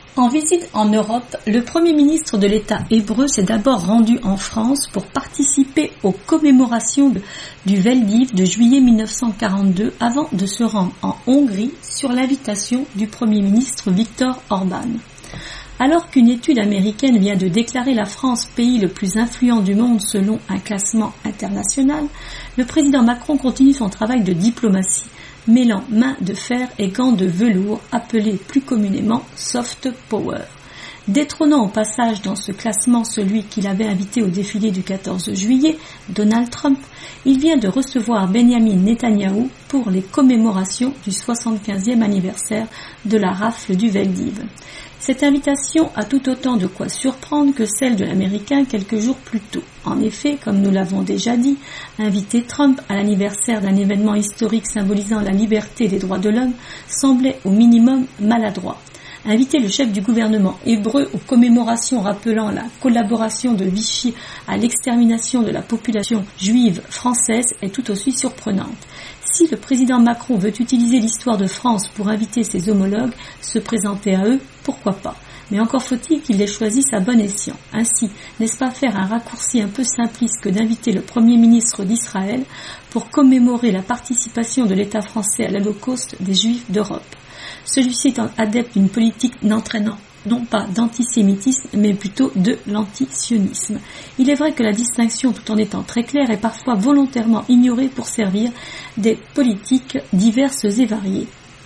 En visite en Europe, le Premier ministre de l'État hébreu s'est d'abord rendu en France pour participer aux commémorations du Veldiv de juillet 1942 avant de se rendre en Hongrie sur l'invitation du Premier ministre Viktor Orban. Alors qu'une étude américaine vient de déclarer la France pays le plus influent du monde selon un classement international, le président Macron continue son travail de diplomatie, mêlant main de fer et gants de velours appelés plus communément soft power. Détrônant au passage dans ce classement celui qu'il avait invité au défilé du 14 juillet, Donald Trump, il vient de recevoir Benjamin Netanyahou pour les commémorations du 75e anniversaire de la rafle du Veldiv. Cette invitation a tout autant de quoi surprendre que celle de l'Américain quelques jours plus tôt. En effet, comme nous l'avons déjà dit, inviter Trump à l'anniversaire d'un événement historique symbolisant la liberté et les droits de l'homme semblait au minimum maladroit. Inviter le chef du gouvernement hébreu aux commémorations rappelant la collaboration de Vichy à l'extermination de la population juive française est tout aussi surprenante. Si le président Macron veut utiliser l'histoire de France pour inviter ses homologues, se présenter à eux, pourquoi pas? Mais encore faut-il qu'il les choisisse à bon escient. Ainsi, n'est-ce pas faire un raccourci un peu simpliste que d'inviter le Premier ministre d'Israël pour commémorer la participation de l'État français à l'Holocauste des Juifs d'Europe? Celui-ci est adepte d'une politique n'entraînant non pas d'antisémitisme, mais plutôt de l'antisionisme. Il est vrai que la distinction, tout en étant très claire, est parfois volontairement ignorée pour servir des politiques diverses et variées.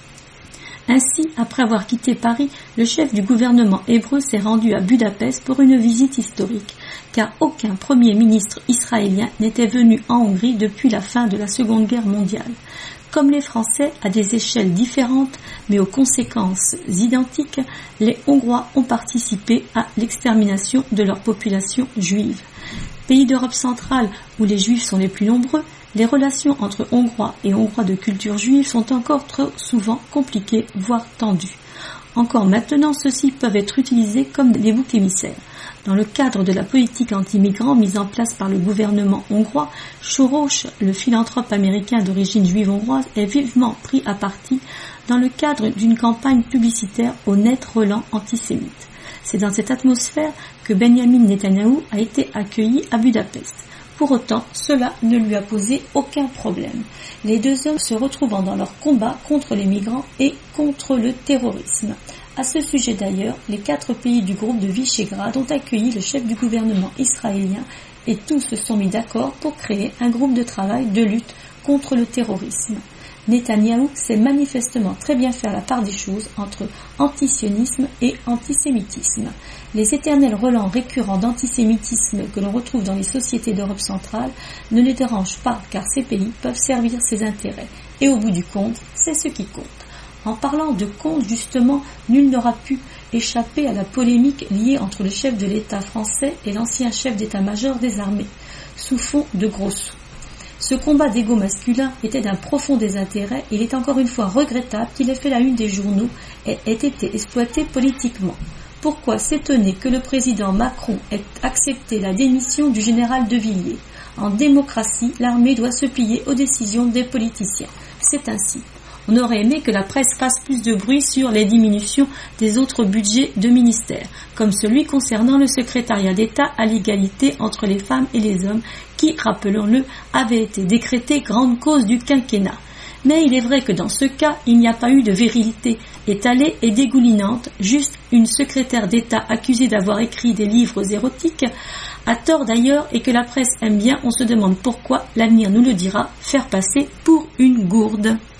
Ainsi, après avoir quitté Paris, le chef du gouvernement hébreu s'est rendu à Budapest pour une visite historique, car aucun premier ministre israélien n'était venu en Hongrie depuis la fin de la Seconde Guerre mondiale. Comme les Français, à des échelles différentes, mais aux conséquences identiques, les Hongrois ont participé à l'extermination de leur population juive. Pays d'Europe centrale où les Juifs sont les plus nombreux, les relations entre Hongrois et Hongrois de culture juive sont encore trop souvent compliquées, voire tendues. Encore maintenant, ceux-ci peuvent être utilisés comme des boucs émissaires. Dans le cadre de la politique anti-migrants mise en place par le gouvernement hongrois, Soros, le philanthrope américain d'origine juive hongroise, est vivement pris à partie dans le cadre d'une campagne publicitaire au net relent antisémite. C'est dans cette atmosphère que Benjamin Netanyahou a été accueilli à Budapest. Pour autant, cela ne lui a posé aucun problème. Les deux hommes se retrouvant dans leur combat contre les migrants et contre le terrorisme. À ce sujet d'ailleurs, les 4 pays du groupe de Visegrad ont accueilli le chef du gouvernement israélien et tous se sont mis d'accord pour créer un groupe de travail de lutte contre le terrorisme. Netanyahou sait manifestement très bien faire la part des choses entre antisionisme et antisémitisme. Les éternels relents récurrents d'antisémitisme que l'on retrouve dans les sociétés d'Europe centrale ne les dérangent pas car ces pays peuvent servir ses intérêts. Et au bout du compte, c'est ce qui compte. En parlant de compte, justement, nul n'aura pu échapper à la polémique liée entre le chef de l'État français et l'ancien chef d'état-major des armées, sous fond de gros sous. Ce combat d'ego masculin était d'un profond désintérêt et il est encore une fois regrettable qu'il ait fait la une des journaux et ait été exploité politiquement. Pourquoi s'étonner que le président Macron ait accepté la démission du général de Villiers? En démocratie, l'armée doit se plier aux décisions des politiciens. C'est ainsi. On aurait aimé que la presse fasse plus de bruit sur les diminutions des autres budgets de ministères, comme celui concernant le secrétariat d'État à l'égalité entre les femmes et les hommes, qui, rappelons-le, avait été décrété grande cause du quinquennat. Mais il est vrai que dans ce cas, il n'y a pas eu de virilité étalée et dégoulinante, juste une secrétaire d'État accusée d'avoir écrit des livres érotiques, à tort d'ailleurs, et que la presse aime bien, on se demande pourquoi, l'avenir nous le dira, faire passer pour une gourde.